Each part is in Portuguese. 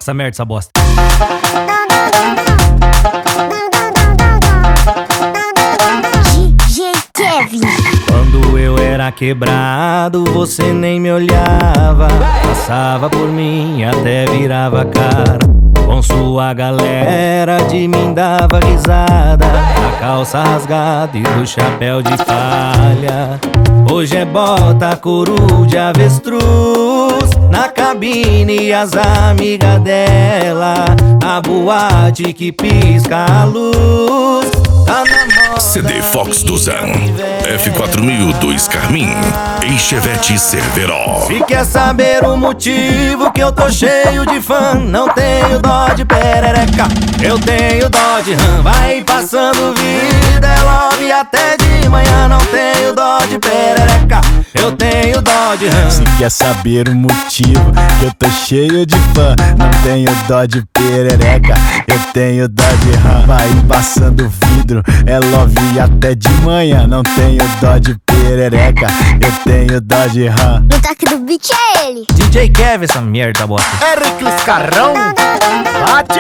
Toca essa merda, essa bosta. DJ Kevin. Quando eu era quebrado, você nem me olhava. Passava por mim, até virava cara. Com sua galera de mim dava risada, da calça rasgada e do chapéu de palha. Hoje é bota, couro de avestruz na cabine e as amigas dela. A boate que pisca a luz tá na moda. CD Fox Dusan F4000 do Scarmin em Chevette Cerveró. Se quer saber o motivo que eu tô cheio de fã, não tenho dó de perereca, eu tenho dó de rã. Vai passando vida, é love até de manhã. Não tenho dó de perereca, eu tenho dó de rã. Se quer saber o motivo que eu tô cheio de fã, não tenho dó de perereca, eu tenho dó de rã. Vai passando vidro, é love até de manhã. Não tenho dó de perereca, eu tenho dó de rã. No toque do beat é ele. DJ Kevin, essa merda, bosta. Hércules Carrão, bate!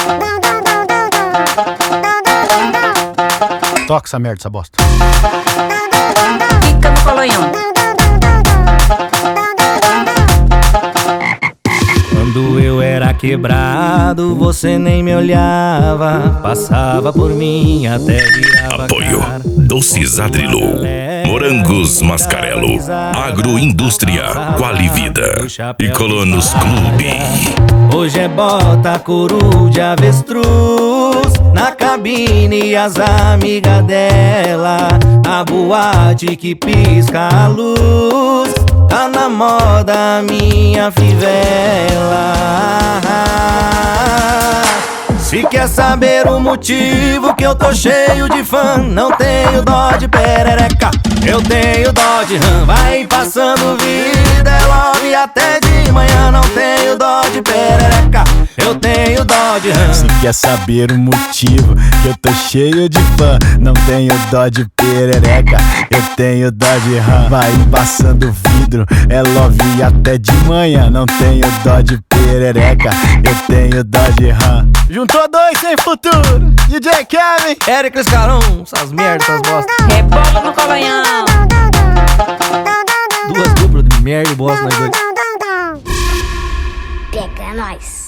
Toca essa merda, essa bosta. Fica no colonhão. Quando eu era quebrado, você nem me olhava. Passava por mim, até virava Apoio cara. Doces Adrilu, Morangos Mascarelo, Agroindústria Qualivida e Colonos Clube. Hoje é bota, couro de avestruz na cabine e as amigas dela. A boate que pisca a luz tá na moda, minha fivela. Se quer saber o motivo que eu tô cheio de fã, não tenho dó de perereca, eu tenho dó de rã. Vai passando vida, é love até de manhã. Não tenho dó de perereca, eu tenho dó de rã. Se quer saber o motivo que eu tô cheio de fã, não tenho dó de perereca, eu tenho dó de rã. Vai passando vidro, é love até de manhã. Não tenho dó de perereca, eu tenho dó de rã. Juntou dois sem futuro, DJ Kevin, Hércules Carrão, essas merdas, essas bosta. Rebola no colonhão. Duas duplas de merda e bosta nós dois. Pega nós.